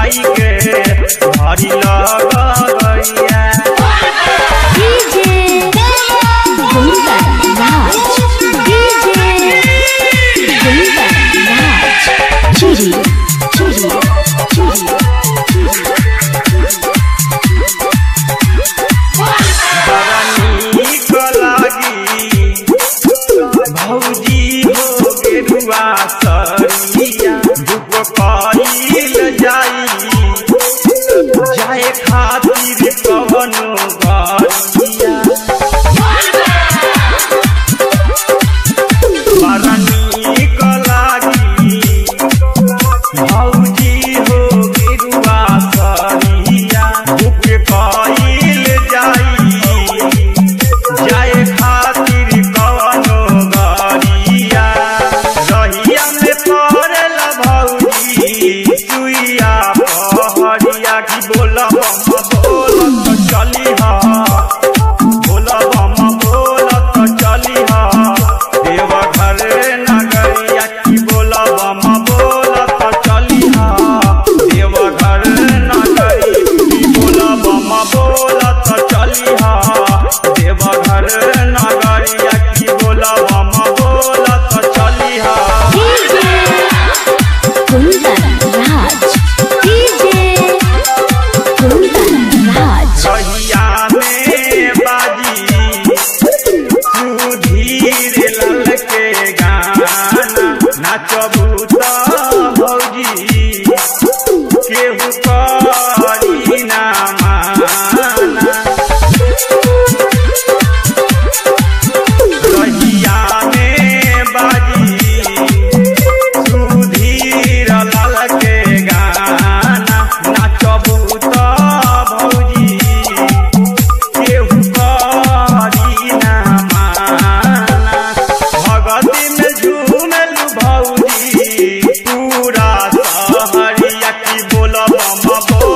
माई के हरी लगैया भौजी हो गेरुआ सरिया दुख कइल जाए खातिर कवनो गरिया बड़ा नीक लागी भौजी हो गेरुआ सरिया दुख कइल जाए खातिर कवनो गरिया रहिया में पड़ल भौजी सुइया पहरिया की बोलब बोलत चली बोलत चली देवघर नगरिया की बोलब बोलत चली देवघर नगरी की बोलब बोलत चली देवघर नगरिया की बोलब बोलत चली कहिया में बाजी सुधीर लाल के गाना नाचबू त भौजी केहू करी ना माना कहिया में बाजी सुधीर लाल के गाना नाचबू त भौजी केहू करी ना माना भगती में झूमलू भौजी पूरा सहरिया की बोलब